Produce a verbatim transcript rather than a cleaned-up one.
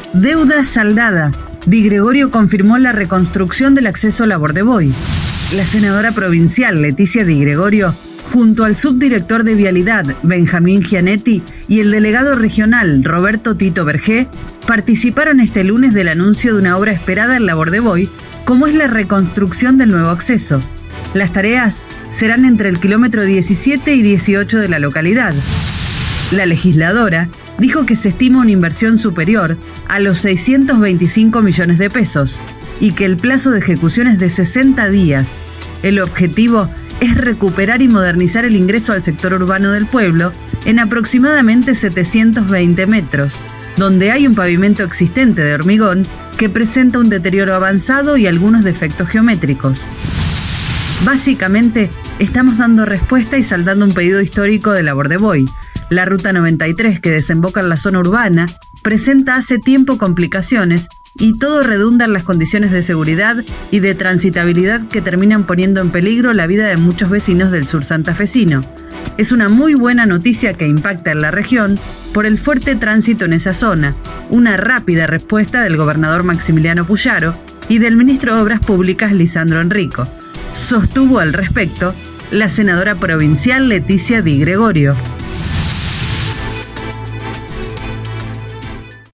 Deuda saldada. Di Gregorio confirmó la reconstrucción del acceso a la Bordeboy. La senadora provincial Leticia Di Gregorio, junto al subdirector de Vialidad Benjamín Gianetti y el delegado regional Roberto Tito Vergé, participaron este lunes del anuncio de una obra esperada en la Bordeboy, como es la reconstrucción del nuevo acceso. Las tareas serán entre el kilómetro diecisiete y dieciocho de la localidad. La legisladora dijo que se estima una inversión superior a los seiscientos veinticinco millones de pesos y que el plazo de ejecución es de sesenta días. El objetivo es recuperar y modernizar el ingreso al sector urbano del pueblo en aproximadamente setecientos veinte metros, donde hay un pavimento existente de hormigón que presenta un deterioro avanzado y algunos defectos geométricos. Básicamente, estamos dando respuesta y saldando un pedido histórico de la Bordeboy. La ruta noventa y tres, que desemboca en la zona urbana, presenta hace tiempo complicaciones y todo redunda en las condiciones de seguridad y de transitabilidad que terminan poniendo en peligro la vida de muchos vecinos del sur santafesino. Es una muy buena noticia que impacta en la región por el fuerte tránsito en esa zona, una rápida respuesta del gobernador Maximiliano Puyaro y del ministro de Obras Públicas Lisandro Enrico. Sostuvo al respecto la senadora provincial Leticia Di Gregorio.